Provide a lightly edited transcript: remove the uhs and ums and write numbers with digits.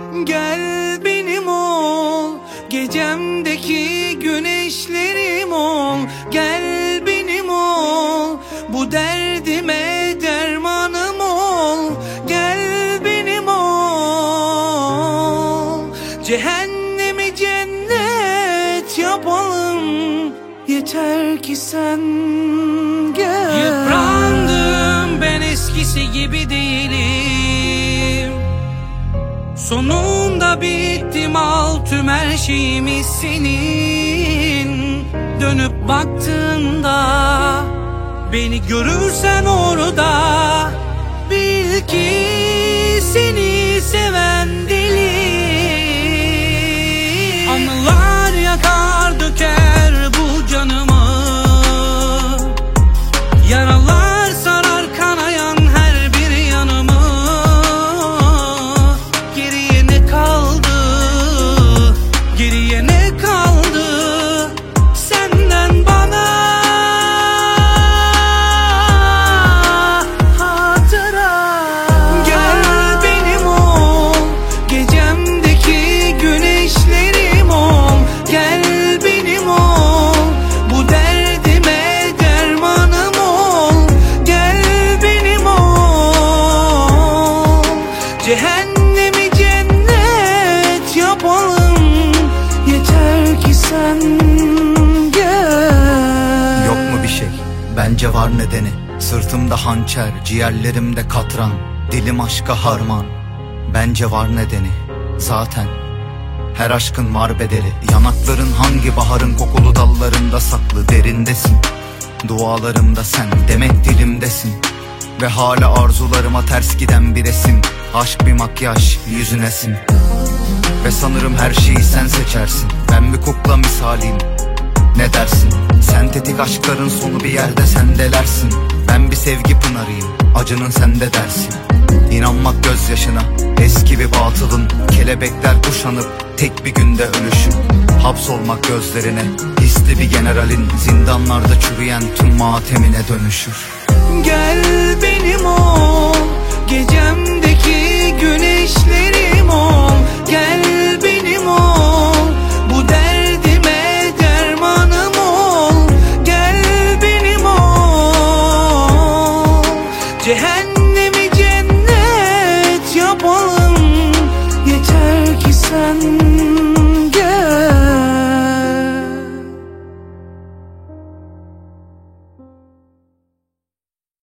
Gel benim ol, gecemdeki güneşlerim ol. Gel benim ol, bu derdime dermanım ol. Gel benim ol, cehennemi cennet yapalım. Yeter ki sen gel. Yıprandım, ben eskisi gibi değilim. Sonunda bittim, al tüm her şeyimiz senin. Dönüp baktığında beni görürsen orada, bil ki seni seven deli. Anılar yakar döker bu canımı, yaralar sarar kanayan her bir yanımı. Geriye ne kaldı, geriye ne kaldı senden bana hatıra. Gel benim ol, gecemdeki güneşlerim ol. Gel benim ol, bu derdime dermanım ol. Gel benim ol, cehennemi cennet yapalım. Yeter ki sen gel. Yok mu bir şey? Bence var nedeni. Sırtımda hançer, ciğerlerimde katran, dilim aşka harman. Bence var nedeni. Zaten her aşkın var bedeli. Yanakların hangi baharın kokulu dallarında saklı, derindesin. Dualarımda sen, demek dilimdesin. Ve hala arzularıma ters giden bir resim. Aşk bir makyaj, yüzünesin. Ve sanırım her şeyi sen seçersin. Ben bir kukla misaliyim, ne dersin? Sentetik aşkların sonu bir yerde sendelersin. Ben bir sevgi pınarıyım, acının sende dersin. İnanmak gözyaşına, eski bir batılın. Kelebekler kuşanıp tek bir günde ölüşün. Hapsolmak gözlerine, hisli bir generalin. Zindanlarda çürüyen tüm matemine dönüşür. Gel benim ol, gecemdeki güneşlerim ol. Gel benim ol, bu derdime dermanım ol. Gel benim ol, cehennemi cennet yapalım. Yeter ki sen